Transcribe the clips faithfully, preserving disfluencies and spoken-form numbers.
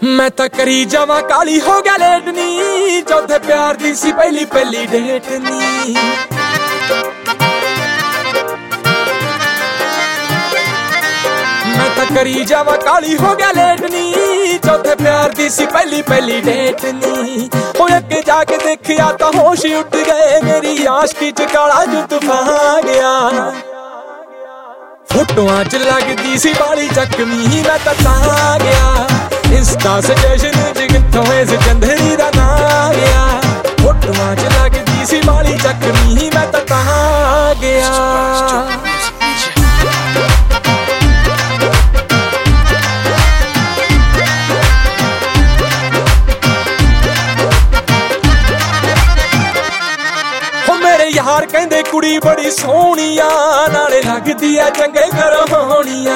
मैं तो करी जावा काली हो गया लेट नी, चौथे प्यार दी सी पहली पहली डेट नी। मैं तो करी जावा काली हो गया लेट नी, चौथे प्यार दी सी पहली पहली डेट नी। हो अगे जाके देखिया तो होश ही उठ गए, मेरी आशिकी च काला जो तूफान गया। फोटोआं च लगदी सी बाली चकमी, मैं तो ता गया। इंस्टा सजेशन च कित्थों इस चंदरी दा ना गया। फोटोआं च लगदी सी बाली चकमी, मैं तो ता गया। यार कहंदे कुड़ी बड़ी सोहणिया, नाले लगदी ऐ चंगे घरों होणिया।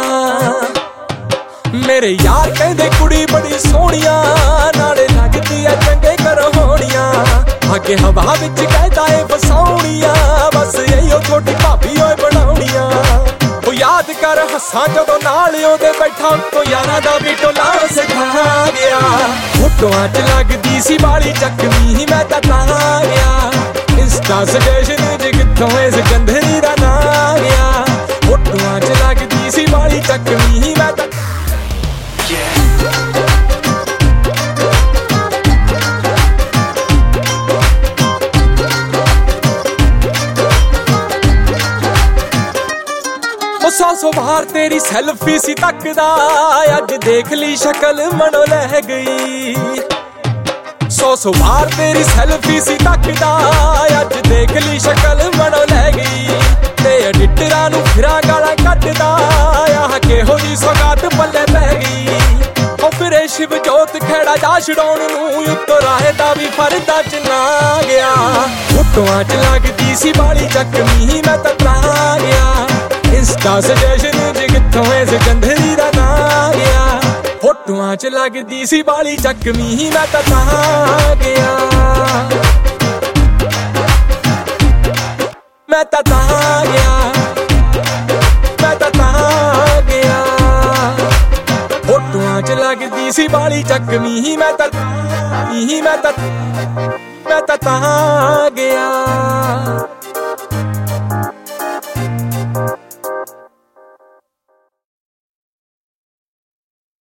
मेरे यार कहंदे कुड़ी बड़ी सोहणिया, नाले लगदी ऐ चंगे घरों होणिया। अगे हवा विच कहदा ऐ फसाउणिया, बस इहो छोटी भाभी ओए बनाउणिया। ओ याद कर हस्सां जदों नाल ओदे बैठा, तो यारां दा भी टोला सिखा गया। फोटोआं च लगदी सी बाली चकमी, मैं तां ता गया। इंस्टा सजेशन च कित्थों इस गंधरी दा ना गया। फोटोआं च लगदी सी बाली चकमी, मैं तां सौ सौ बार तेरी सेल्फी सी तकदा, अज देख ली शक्ल मनो लह गई। सौ सौ बार तेरी सेल्फी सी तकदा, अज देख ली शक्ल मनो लह गई। ते एडिटरां नूं फिरां गालां कड्डदा, आह किहो जी सौगात पल्ले पै गई। ओ फिरे शिव जोत खैड़ा जा छड़ाउण नूं, उत्तों राहे दा भी फरदा च ना गया। फोटोआं च लगदी सी बाली चकमी, मैं तां ता गया। इंस्टा सजेशन च कित्थों इस चंदरी दा ना गया। फोटोआं च लगदी सी बाली चकमी, मैं तां ता गया। मैं तां ता गया, मैं तां ता गया। फोटोआं च लगदी सी बाली चकमी, मैं तां मैं तां मैं तां ता गया।